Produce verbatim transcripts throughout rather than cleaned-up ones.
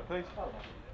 Pete. Hello.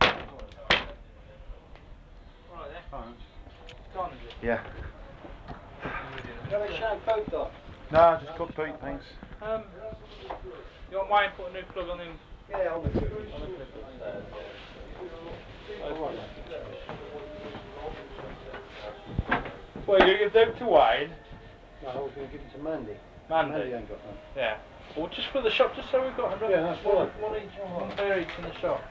Right then. Alright. Gone is it? Yeah. You have a shag boat, Doc? No, just cook Pete, thanks. Um, you want Wayne put a new plug on him? Yeah, on the clip. On the clip upstairs, yeah. Alright, mate. Cheers. Well, you give them to Wayne. No, I was going to give it to Mandy. Mandy. Mandy ain't got none. Yeah. Or just for the shop, just so we've got enough. Yeah, that's one, fine. one each, one pair each in the shop.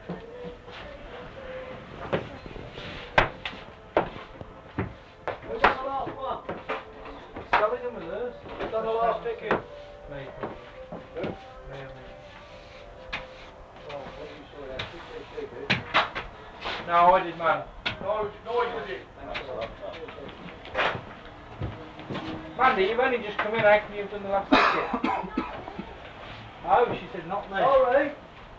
Who's done the last one? Selling them with us. Who's done the last ticket? Me, probably. Who? Me, I think. Oh, what you saw that? She said she did. No, I did, man. No, no, I did it. Thanks a lot. Mandy, you've only just come in. How can you have done the last ticket? Oh, she said not me. Sorry.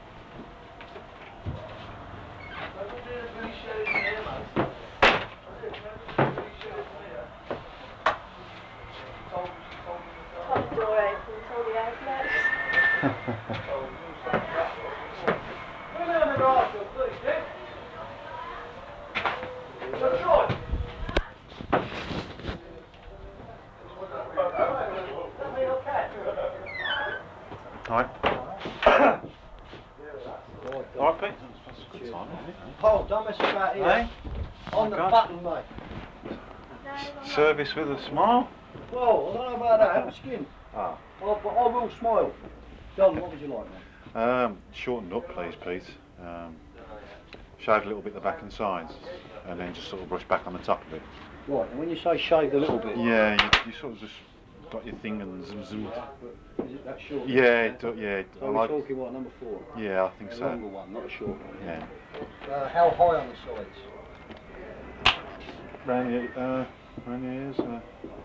Doesn't do the bloody sheriff in here, mate. Doesn't do the bloody sheriff in here. She told me, she told me myself. Got the door open, told you how close. I told you, something like that was, wasn't it? Put me on the grass, you please, Dick. So try. Is that me or cat? Alright. Alright, Pete. That's, that's a good Cheers, time, mate. isn't it? Paul, don't mess about here. Hey? On Oh, the God. button, mate. Service with a smile? Well, I don't know about that. I'm skinned. Ah. Oh, but I will smile. John, what would you like, mate? Um, shortened up, please, Pete. Um, shave a little bit the back and sides, and then just sort of brush back on the top of it. Right, and when you say shaved a little bit. Yeah, you, you sort of just got your thing and zoom zoom. Yeah, but is it that short? Yeah, it do, yeah. So I we're like. talking what, number four? Yeah, I think A so. longer one, not a short one. Yeah. Uh, how high on the sides? Round the, uh, round the ears. Uh,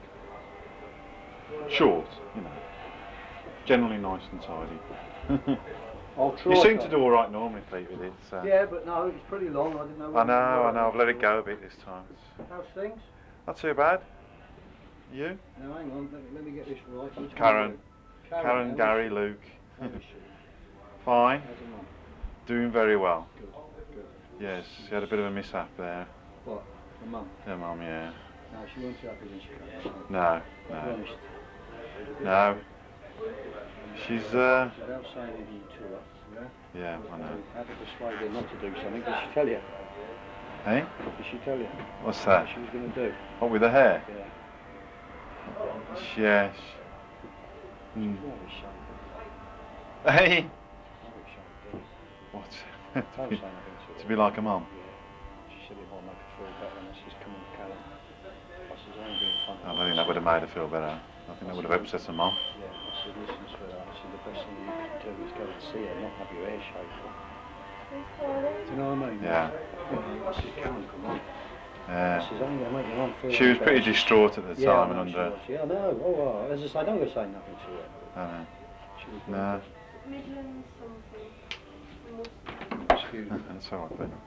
short, you know. Generally nice and tidy. I'll try. You seem so. to do all right normally, Pete, with it. So. Yeah, but no, it's pretty long. I didn't know. I know, I right know. I've let it go a bit this time. How's things? Not too bad. You? Now hang on, let, let me get this right. Which Karen. one Karen, Karen, how Gary, is she? Luke. How is she? Fine. How's her mum? Doing very well. Good, good. Yes, she had a bit of a mishap there. What? Her mum? Her mum, yeah. No, she weren't too happy when she came home. No, Be no. honest. No. She's, uh... She's out saying anything to her, yeah? Yeah, I know. How to persuade her not to do something. Did she tell you? Hey? Did she tell you? What's that? What she was going to do? What, with the hair? Yeah. Yeah. She's Mm. not ashamed. Hey? Not ashamed. What? Don't say nothing to her. To be like a mum? Yeah. She said it might make her feel better, and I says, come on, Karen. I says, I ain't being funny. I don't think that would have made her feel better. I think that would have upset her mum. Yeah, I said, listen, sweetheart, I said, the best thing you can do is go and see her, not have your hair shaved. Do you know what I mean? Yeah. You know, I said, Karen, come on. Yeah. I says, I ain't going to make your mum feel She was better. pretty distraught at the yeah, time I know and she under... was. Yeah, I know. Oh, well, as I say, I don't go say nothing to her. I know. She was very No. good. Midlands something. Excuse me. That's all right, then.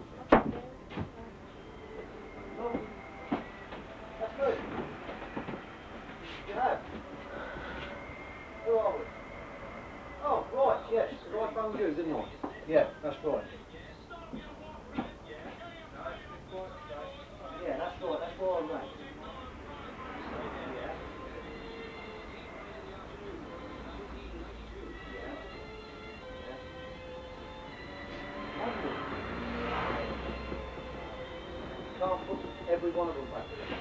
Look, that's me. You have. Who are we? Oh, right, yes, because I phoned you, didn't I? Yeah, that's right. Yeah, that's right, that's why I rang. Yeah. Yeah. Yeah. Wonderful. You can't put every one of them back again.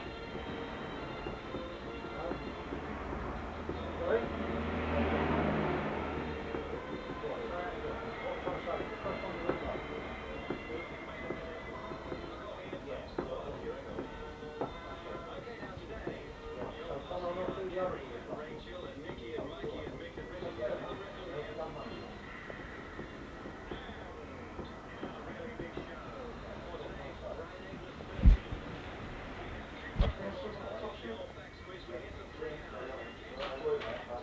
No? Sorry? Right. What I'm trying to say is the first one you remove. Yes, right, what you feel. That's all. Right, so can I not do the other three buttons? Oh, right. Fair enough. They'll be done Monday. What am I trying to say? Yes, yes, that's all shit. Sorry about that.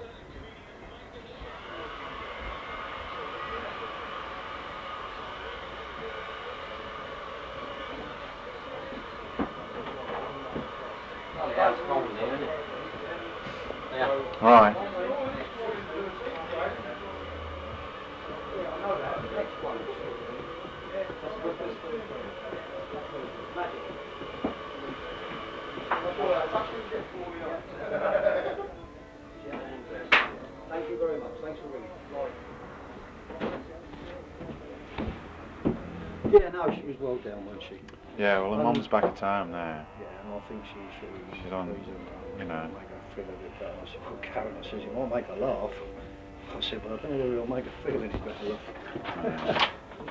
Oh, yeah, it's cold in here, isn't it? Yeah. Right. One each. Oh, it is cold in thirteen, Jane. Yeah, I know that. The next one, see. Yeah, no, she was well down, wasn't she? Yeah, well, her Um, mum's back at home now. Yeah, and I think she sort of wanted She's to on, please her mum, you know. make her feel a bit better. I said, well, Karen, I says, it might make her laugh. I said, well, I don't know whether it'll make her feel any better, love. Yeah.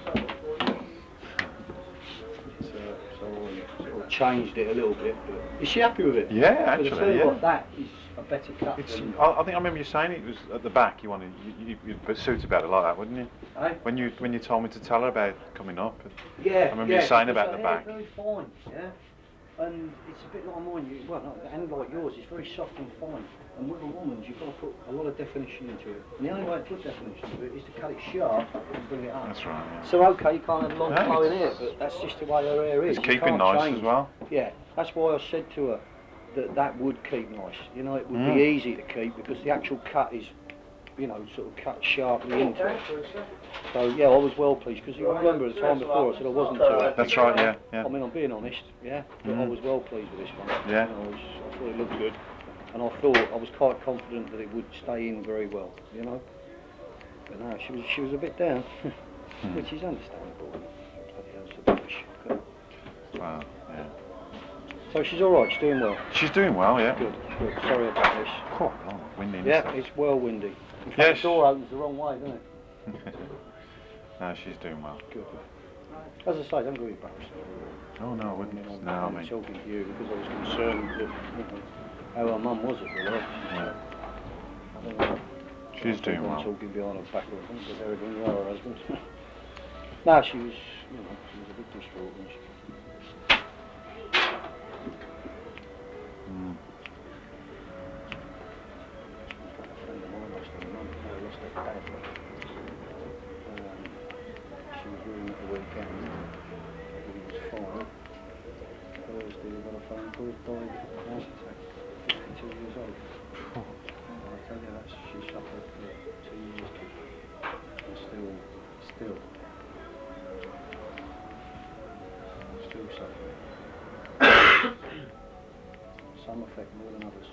But, uh, so I sort of changed it a little bit, but is she happy with it? Yeah, Because I actually, tell you yeah. what, that is a better cut It's. than... I, I think I remember you saying it was at the back. You wanted. You, you, you'd suit her better like that, wouldn't you? Eh? When you when you told me to tell her about coming up. Yeah, I remember yeah, you saying because, about uh, the yeah, back. very fine, yeah. And it's a bit like mine, you, well, not, and like yours, it's very soft and fine. And with a woman's, you've got to put a lot of definition into it. And the only way to put definition into it is to cut it sharp and bring it up. That's right. Yeah. So okay, you can't have long No, flowing it's- hair, but that's just the way her hair is. It's You keeping can't nice change. as well. Yeah, that's why I said to her that that would keep nice. You know, it would Mm. be easy to keep because the actual cut is, you know, sort of cut sharply into it. So yeah, I was well pleased because you remember the time before I said I wasn't too happy. That's right. Yeah. Yeah. I mean, I'm being honest, yeah, but I Mm. was well pleased with this one. Yeah. You know, I, was, I thought it looked good, and I thought I was quite confident that it would stay in very well. You know, but no, she was she was a bit down, Mm. which is understandable. Bloody hell, it's a bit of a shocker. Wow. Yeah. So she's all right. She's doing well. She's doing well. Yeah. Good. Good. Sorry about this. Oh, God, windy. isn't Yeah, it? it's well windy. In fact, Yes. the door opens the wrong way, doesn't it? No, she's doing well. Good. As I say, don't go embarrassed or. Oh no, I I wouldn't. mean, I'm No, I only mean. talking to you because I was concerned that, you know, how her mum was at the lodge. Yeah. I don't know. She's I doing think I'm well. talking behind her back or something, but there again, you are her husband. No, she was, you know, she was a bit distraught when she... Mm. In fact, a friend of mine lost her mum, uh, lost her dad. Um, she was with him at the weekend. He was fine. Thursday, we got a phone call, died of a heart attack, fifty-two years old. And I tell you, that's, she suffered for two years, kid. And still, still, still suffering. Some affect more than others.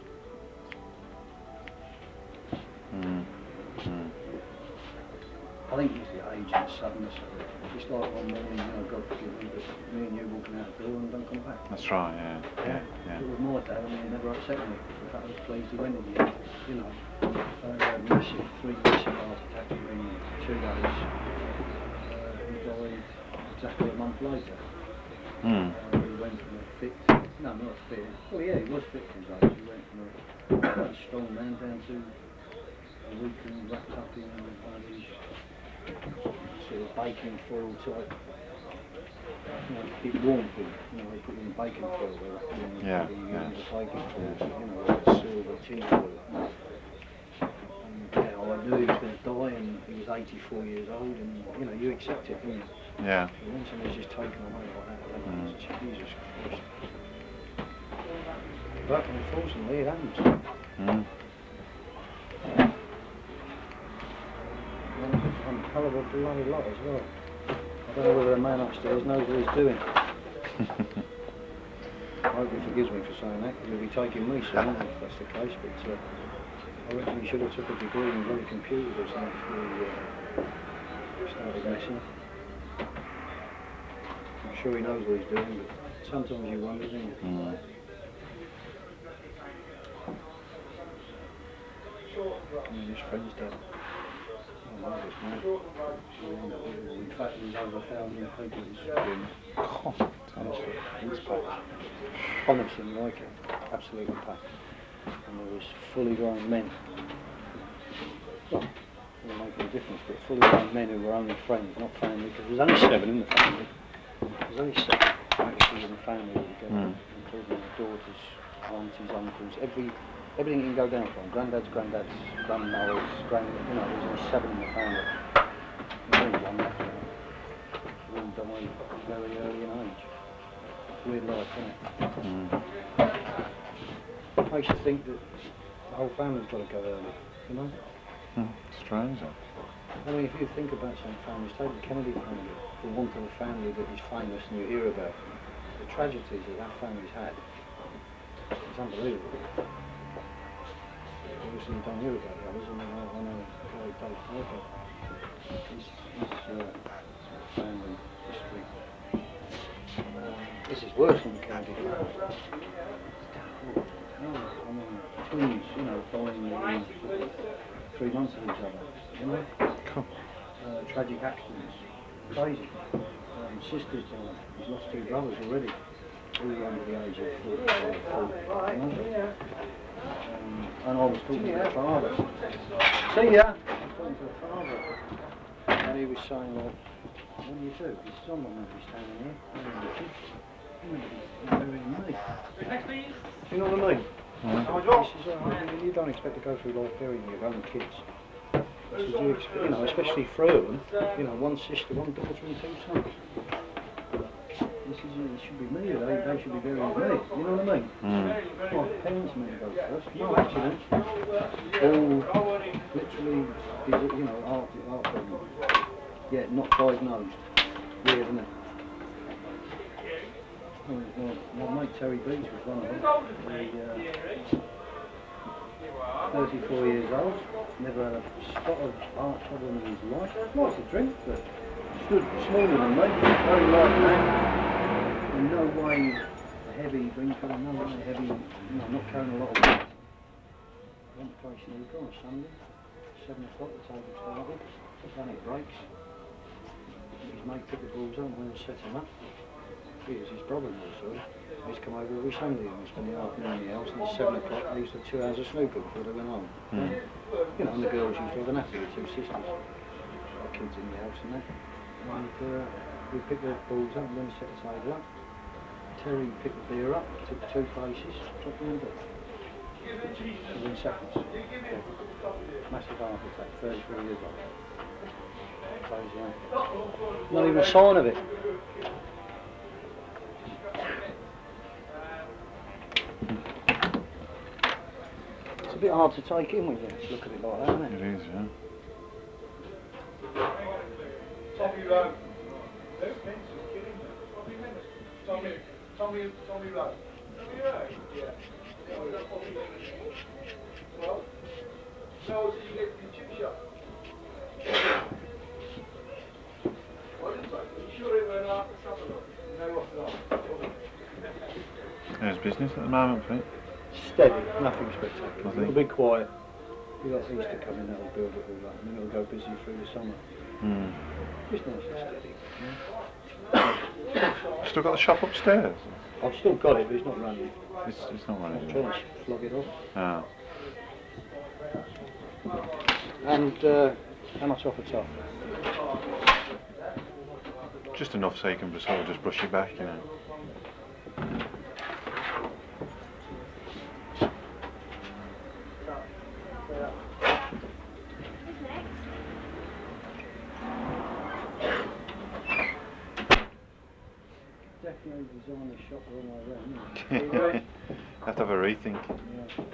Mm. Mm. I think it's the age and the suddenness of it. It's like one morning, you know, God forgive me, but me and you walking out the door and don't come back. That's right. Yeah. Yeah. Yeah. If it was my dad, I mean, it never upset me. In fact, I was pleased he went in the end. You know, uh, he had massive, three massive heart attacks within two days. Uh, he died exactly a month later. Mm. Uh, he went from a fit, no, not a fit. Well, yeah, he was fit for his age. He went from a quite a strong man down to a weak and wrapped up in one of these sort of baking foil type, you know, to keep warm thing. You know, they put you in baking foil, they wrap you in Yeah, the yeah. end of baking foil, so, you know, like silver tin foil. And yeah, I knew he was going to die, and he was eighty-four years old, and you know, you accept it, don't you? Yeah. But when somebody's just taken away like that, I don't know, Mm. it's Jesus Christ. But unfortunately, it happens. Mm. And I'm a hell of a bloody lot as well. I don't know whether the man upstairs knows what he's doing. I hope he forgives me for saying that, because he'll be taking me soon if that's the case. But uh, I reckon he should have took a degree in bloody computers or something before he uh, started messing. I'm sure he knows what he's doing, but sometimes you wonder, don't you? Mm. I mean, his friend's dead. Oh, Margaret's mad. She's unbelievable. In fact, there was over a thousand people at his funeral. God. Honestly, it was packed. I've never seen like it. Absolutely packed. And there was fully grown men. Well, it doesn't make any difference, but fully grown men who were only friends, not family, because there was only seven in the family. There was only seven actually in the family altogether, Mm. including the daughters, aunties, uncles, every everything you can go down from. Granddads, granddads, grandmothers, grand, you know, there was only seven in the family. There's only one left now. They all died very early in age. Weird life, isn't it? Mm. Makes you think that the whole family's got to go early, you know? Mm. Strange, that. I mean, if you think about some families, take the Kennedy family, for want of a family that is famous and you hear about, the tragedies that that family's had, it's unbelievable. Obviously you don't hear about the others. I mean, I, I know a guy, Dave Parker, his, his uh, sort of family history This is worse than the Kennedy family. It's terrible, terrible. I mean, twins, you know, dying within three months of each other, you know? Cool. Uh, tragic accidents. Crazy. Um, sisters died. He's lost two brothers already. All under the age of forty-five, forty, you know? Um, and I was talking to the father. See ya! I was talking to the father. And he was saying, well, what do you do? He says, I'm not meant to be standing here burying the kids. I'm meant to be burying me. Do you know what I mean? Mm. He says, oh, you don't expect to go through life burying your own kids. He says, you, expect, you know, especially three of them, you know, one sister, one daughter and two sons. He says, it should be me, they, they should be burying me. You know what I mean? Mm. My parents are meant to go first. No accidents. All literally, you know, heart, heart problem. Yeah, not diagnosed. Weird, isn't it? Well, my mate Terry Beach was one of them. He, uh, thirty-four years old, never had a spot of heart problem in his life. Likes to drink, but stood smaller than me, very light man. In no way a heavy drinker, in no way heavy, you know, not carrying a lot of weight. Went to play snooker on a Sunday, seven o'clock, the table started, ran at breaks. His mate picked the balls up and went and set him up. He was his brother-in-law, sorry. He's come over every Sunday and we spend the afternoon in the house, and at seven o'clock they used to have two hours of snooker before they went home. Mm. You know, and the girls used to have an happy with two sisters. Got kids in the house and that. And uh, we picked the balls up and then set the table up. Terry picked the beer up, took two paces, dropped down dead. Within seconds. Yeah. Massive heart attack, thirty-four years old. Crazy, huh? Not even a sign of it. It's a bit hard to take in when you look at it like that, isn't it? It is, yeah. Tommy Rowe. Tommy, Tommy, Tommy Rowe. Tommy Rowe? Yeah. Well, no, did you get the chip shop? What is it? Are you sure it went after supper though? No, what's it on? There's business at the moment, Pete. Steady, nothing spectacular. Nothing. It'll be quiet. You got Easter coming, that'll build it all up, and then it'll go busy through the summer. Mm. Just nice and steady. Yeah. Still got the shop upstairs? I've still got it, but it's not running. It's, it's not running. I'm trying to flog it off. Ah. And uh, how much off the top? Just enough so you can sort of just brush it back, you know. Who's next? Definitely design the shop the wrong way around, isn't it? Have to have a rethink. Yeah.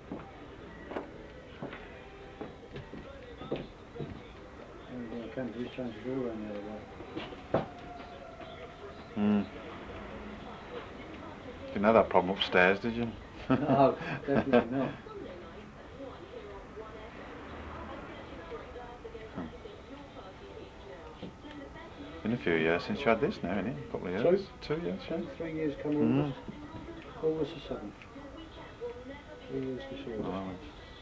The only thing I can do is change the door around the other way. Mm. Didn't have that problem upstairs, did you? No, definitely not. Hmm. Been a few years since you had this now, isn't it? A couple of years. Two? Two years, yeah. Three years come Mm. August. August the seventh. Three years this August. Oh.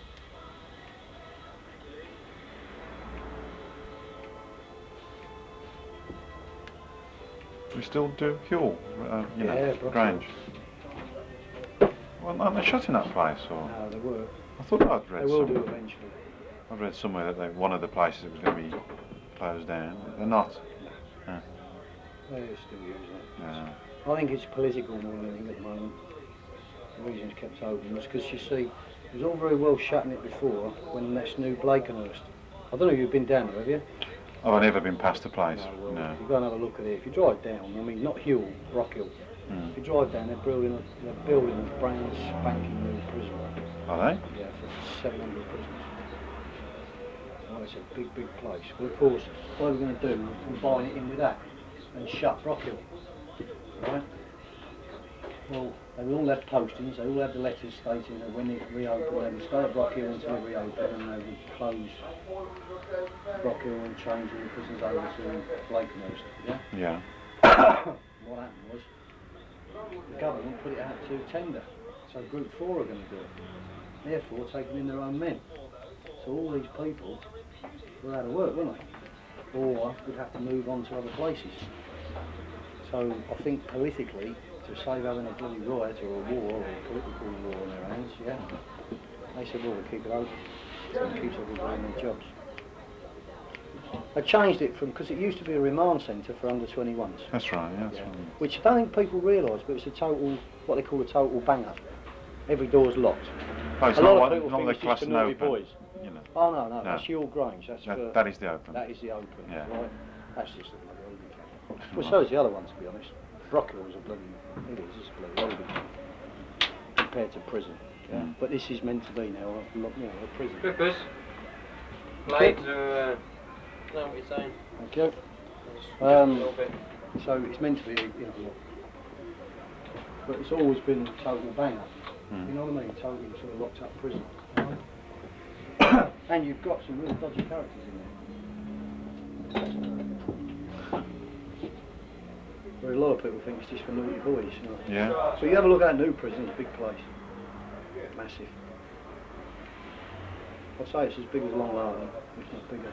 We still do Huel, uh, you Yeah, know, Brockhill. Grange. Well, aren't they shutting that place? Or? No, they were. I thought I'd read They will some, do eventually. I'd read somewhere that they, one of the places that was going to be closed down. They're not. No. Yeah. They're still using it. Yeah. I think it's political more than anything at the moment. The reason it's kept open was because, you see, it was all very well shutting it before when that's new Blakenhurst. I don't know if you've been down there, have you? Oh, I've never been past the place. No, well, No. you go and have a look at it. If you drive down, I mean, not Huel, Brockhill. Mm. If you drive down, they're building a, they're building a brand spanking new prison. Are they? Yeah, for seven hundred prisoners. Oh, it's a big, big place. But of course, what they were going to do was combine it in with that and shut Brockhill. Right? Well, they all had postings, they all had the letters stating that when it reopened, they would stay at Brockhill until it reopened, and they would close Brockhill and change all the prisons over to Blakenhurst. Yeah? Yeah. What happened was, the government put it out to tender. So Group four are going to do it. Therefore, taking in their own men. So all these people were out of work, weren't they? Or would have to move on to other places. So I think politically, to save having a bloody riot or a war or a political war on their hands, yeah, they said, well, we'll keep it open. So it keeps everybody in their jobs. I changed it from, because it used to be a remand centre for under twenty-ones. That's right, yeah. That's Yeah. right. Which I don't think people realise, but it's a total, what they call a total banger. Every door's locked. Oh, it's a not lot like, of people not think like it's just for class and naughty open, boys. you know. Oh no, no, No. that's your Grange. That's That, for, that is the open. that is the open, Yeah. right? That's just a bloody holiday camp. Well, so is the other one, to be honest. Brockhill's a bloody, it is, it's a bloody holiday camp compared to prison. Yeah. Mm. But this is meant to be now, a, you know, a prison. Clippers. Okay. Blades are. Uh, know what you're saying. Thank you. Just Um, a little bit. So it's meant to be, you know, what, but it's always been a total banger. Mm. You know what I mean? Total sort of locked up prison. And you've got some really dodgy characters in there. Where a lot of people think it's just for naughty boys, you know. Yeah. So you have a look at that new prison, it's a big place. Massive. I'd say it's as big as Long Lartin, if not bigger.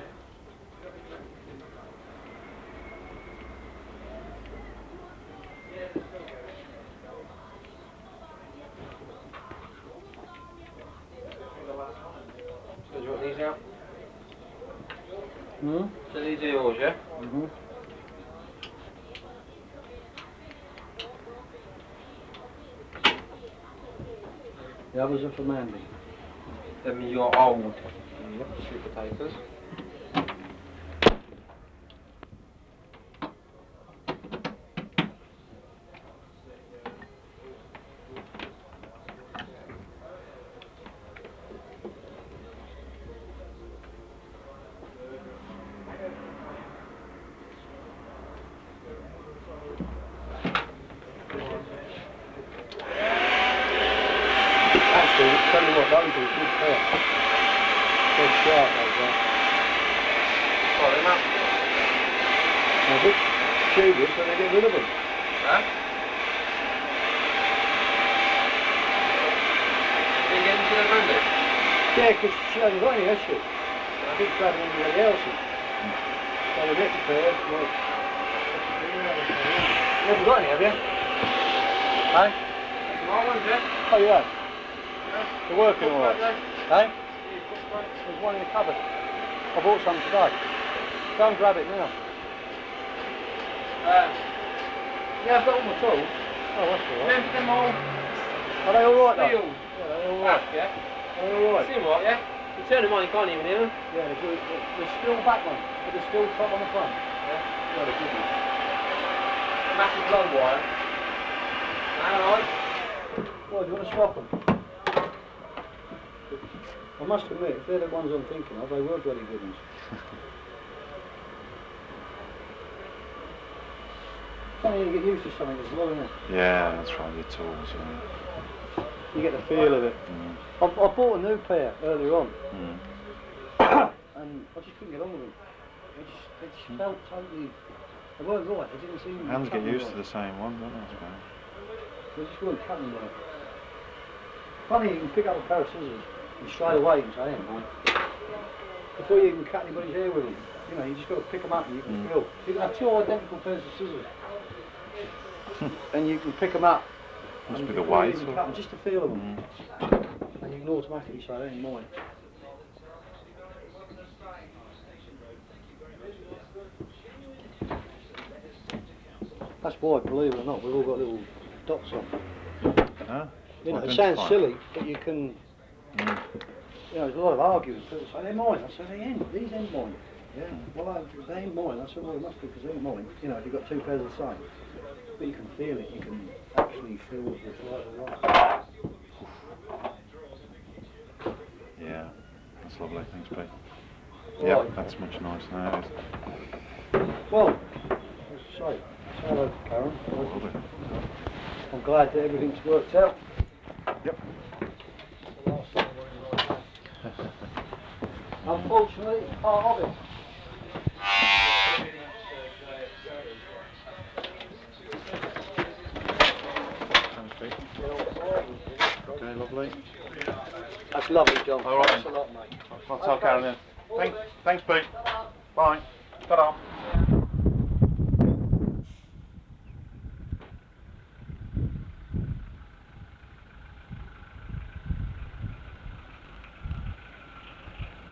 So do you want these out? Hmm? So these are yours, yeah? Mm-hmm. The others are for Mandy. Them are your old Yep. super takers. Actually, tell you what, those are a good pair. Dead sharp, those are. Oh, them up. Now, which tubers, when they get rid of them? Huh? Did you get into the Mandy? Yeah, because she hasn't got any, has she? I keep grabbing everybody else's. So the next pair, like, you haven't got any, have you? Hey? My ones, yeah? Oh, you have? Yeah. They're working Put all right. back Hey? there. Yeah, put back. There's one in the cupboard. I bought some today. Go and grab it now. Um, yeah, I've got all my tools. Oh, that's all right. Them, them all Are they all right, though? steel Yeah, they're all back, right. yeah? Are they all right? See them right, yeah? You turn them on, you can't even hear them. Yeah, they're good. The steel back one, with the steel top on the front. Yeah. Yeah, they're good ones. Massive low wire. Alright. Well, do you want to swap them? I must admit, if they're the ones I'm thinking of, they were bloody good ones. Funny you get used to something as well, isn't it? Yeah, that's right, your tools, yeah. You get the feel of it. Mm. I, I bought a new pair earlier on, Mm. and I just couldn't get on with them. They just, they just felt totally, they weren't right, they didn't seem to be Hands get cutting used right. to the same one, don't they, I suppose? They just weren't cutting right. Funny, you can pick up a pair of scissors and straight away you can say, hey, mine. Before you even cut anybody's hair with them. You know, you just got to pick them up and you can Mm. feel. You can have two identical pairs of scissors. And you can pick them up. Must and be the before you weight. even Or... cut them, just to feel of them. Mm. And you can automatically say, that ain't mine. That's why, believe it or not, we've all got little dots on. Huh? You know, it Identify. sounds silly, but you can, Mm. you know, there's a lot of arguing. People say, they're mine. I say, they ain't, these ain't mine. Yeah, Mm. well, I, they ain't mine. I said, well, it must be because they ain't mine. You know, if you've got two pairs of the same. But you can feel it, you can actually feel if it's right or wrong. Yeah, that's lovely, thanks Pete. All Yeah, right. that's much nicer now. Well, as I say, say hello to Karen. I will do. I'm glad that everything's worked out. Yep. That's the last thing I want in life. Unfortunately, it's part of it. That's lovely, John. All right. Thanks a lot, mate. I'll tell Okay. Karen then. All the Thanks, best. thanks, Pete. Ta-da. Bye. Ta-da.